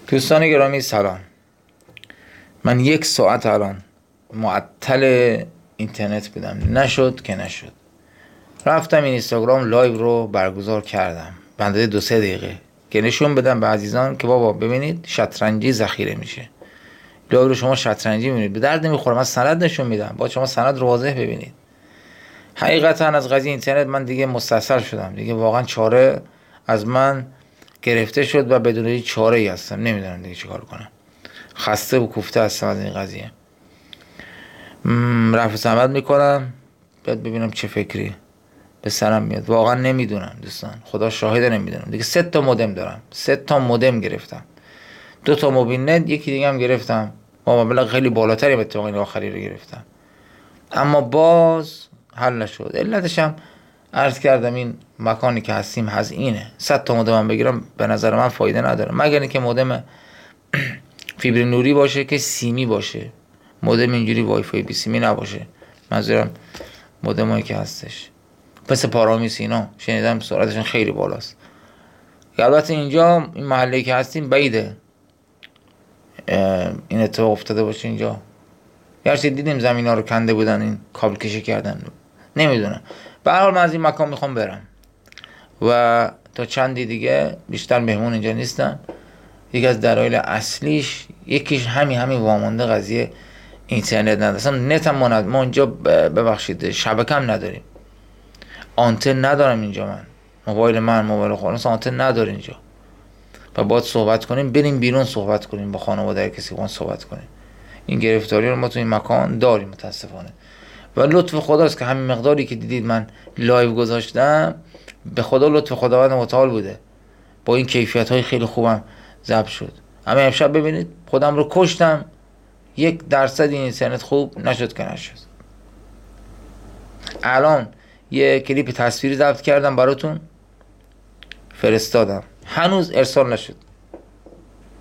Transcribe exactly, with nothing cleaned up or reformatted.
دوستان گرامی سلام. من یک ساعت الان معطل اینترنت بودم، نشد که نشد. رفتم این اینستاگرام لایو رو برگزار کردم بنده دو سه دقیقه که نشون بدم به عزیزان که بابا ببینید شطرنجی ذخیره میشه. لایو رو شما شطرنجی میبینید به درد نمیخوره. من سند نشون میدم، با شما سند رو واضح ببینید. حقیقتا از قضیه اینترنت من دیگه مستصل شدم، دیگه واقعا چاره از من گرفته شد و بدون هیچ چاره ای هستم، نمیدونم دیگه چیکار کنم. خسته و کوفته هستم از این قضیه. رفع صمد میکنم بعد ببینم چه فکری به سرم میاد. واقعا نمیدونم دوستان، خدا شاهده نمیدونم. دیگه سه تا مودم دارم، سه تا مودم گرفتم، دو تا موبیل نت، یکی دیگه هم گرفتم با مبلغ خیلی بالاتری، به این آخری رو گرفتم اما باز حل نشد. علتش هم عرض کردم این مکانی که هستیم هزینه. صد تا مودم بگیرم به نظر من فایده نداره، مگر اینکه مودم فیبر نوری باشه که سیمی باشه، مودم اینجوری وای فای بی سیمی نباشه. منظورم مودمایی که هستش مثل پارامیس اینا، شنیدم سرعتشون خیلی بالاست. البته اینجا این محله که هستیم بعیده این اتفاق افتاده باشه اینجا. گرچه دیدیم زمین ها رو کنده بودن، این کابل کشی کردن، نمیدونم. به هر حال من از این مکان میخوام برم و تا چندی دیگه بیشتر مهمون اینجا نیستم. یکی از دلایل اصلیش یکیش همین همین وامونده قضیه اینترنت نداره. اصلا نت هم ما, ما اینجا ببخشید شبکه هم نداریم، آنتن ندارم اینجا. من موبایل من موبایل خودم آنتن نداره اینجا و باید صحبت کنیم بریم بیرون صحبت کنیم با خانواده کسی باید صحبت کنیم. این گرفتاری رو ما تو این مکان داریم متاسفانه و لطف خداست که همین مقداری که دیدید من لایو گذاشتم به خدا لطف خداوند متعال بوده، با این کیفیت های خیلی خوبم ضبط شد. اما امشب ببینید خودم رو کشتم، یک درصد این اینترنت خوب نشد که نشد. الان یه کلیپ تصویری ضبط کردم براتون فرستادم، هنوز ارسال نشد.